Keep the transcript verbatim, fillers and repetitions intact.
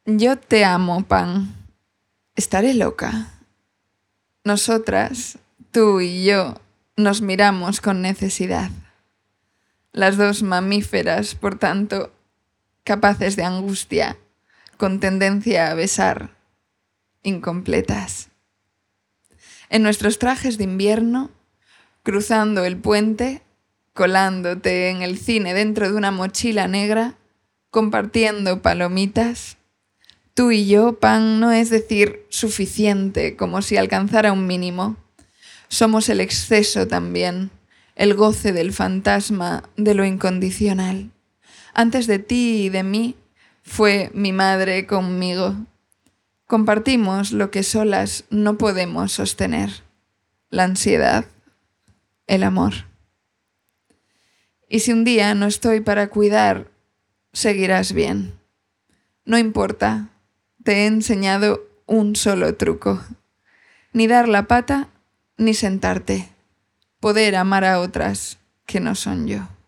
Yo te amo, Pan. ¿Estaré loca? Nosotras, tú y yo, nos miramos con necesidad. Las dos mamíferas, por tanto, capaces de angustia, con tendencia a besar, incompletas. En nuestros trajes de invierno, cruzando el puente, colándote en el cine dentro de una mochila negra, compartiendo palomitas, tú y yo, Pan, no es decir suficiente, como si alcanzara un mínimo. Somos el exceso también, el goce del fantasma de lo incondicional. Antes de ti y de mí, fue mi madre conmigo. Compartimos lo que solas no podemos sostener: la ansiedad, el amor. Y si un día no estoy para cuidar, seguirás bien. No importa, te he enseñado un solo truco: ni dar la pata, ni sentarte. Poder amar a otras que no son yo.